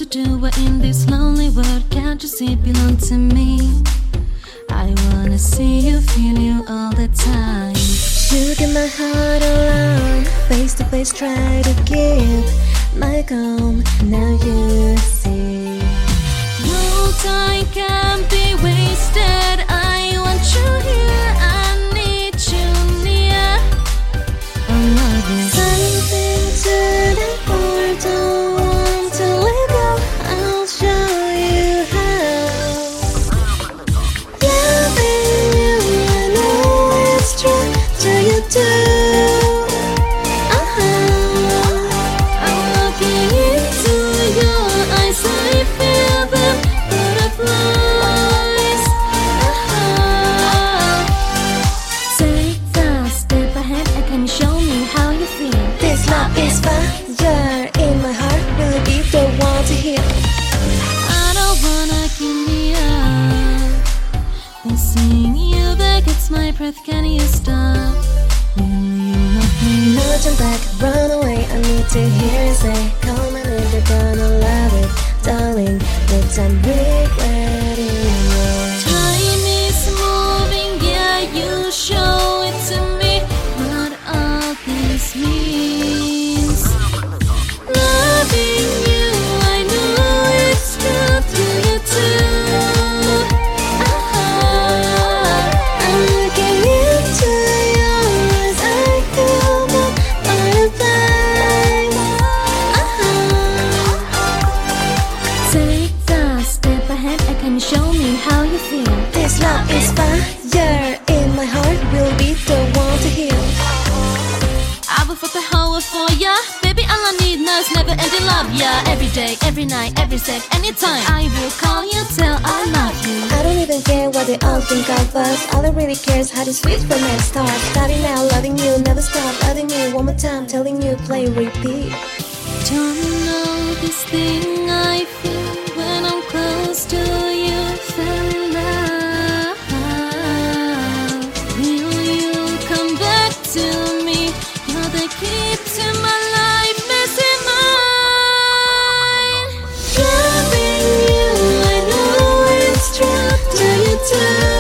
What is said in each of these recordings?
do I in this lonely world? Can't you see it belong to me? I wanna see you, feel you all the time. You get my heart alone, face to face try to give my calm. Now you see No time can be wasted. I want you here, I need you near. I love you. something to live for, don't want to let go. I'll show you how. Loving you, I know it's true. Do you do? I'm looking into your eyes, I feel the butterflies. Take a step ahead and can you show me how you feel? This love is fire in my heart, will be the one to heal. I don't wanna give me up. Been seeing you that gets my breath, can you stop? Will you love me? No turn back, run away. I need to hear you say, come and if you're gonna love it, darling. No time regretting it. Time is moving, yeah, you show it to me. What all this means. Loving you, I know it's true. Do you too? I'm looking into your eyes, I feel the butterflies. Take a step ahead and can you show me how you feel? This love is fire in my heart, will be the one to heal. I will fight the whole world for ya. Baby, all I need now is never ending love, yeah. Every day, every night, every sec, anytime I will call you till I love you. I don't even care what they all think of us. All I really care is how to switch from next start. Starting now, loving you, never stop. Loving you one more time, telling you play repeat. Don't know this thing I feel when I'm close to you. Fell in love. Will you come back to me? You're the key to my life, missing mine. Loving you, I know it's true. Do you too?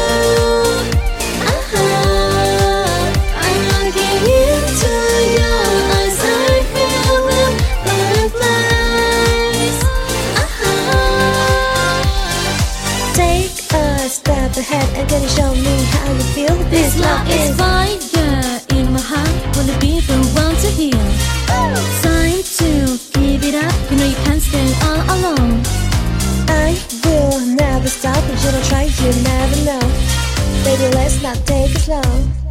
I'm looking into your eyes, I feel the butterflies. Take a step ahead and can you show me how you feel? This love is fire in my heart. Will it be the one to heal? Time to give it up. You know you can't stay all alone. I will never stop. If you don't try, you never know. Baby, let's not take it slow.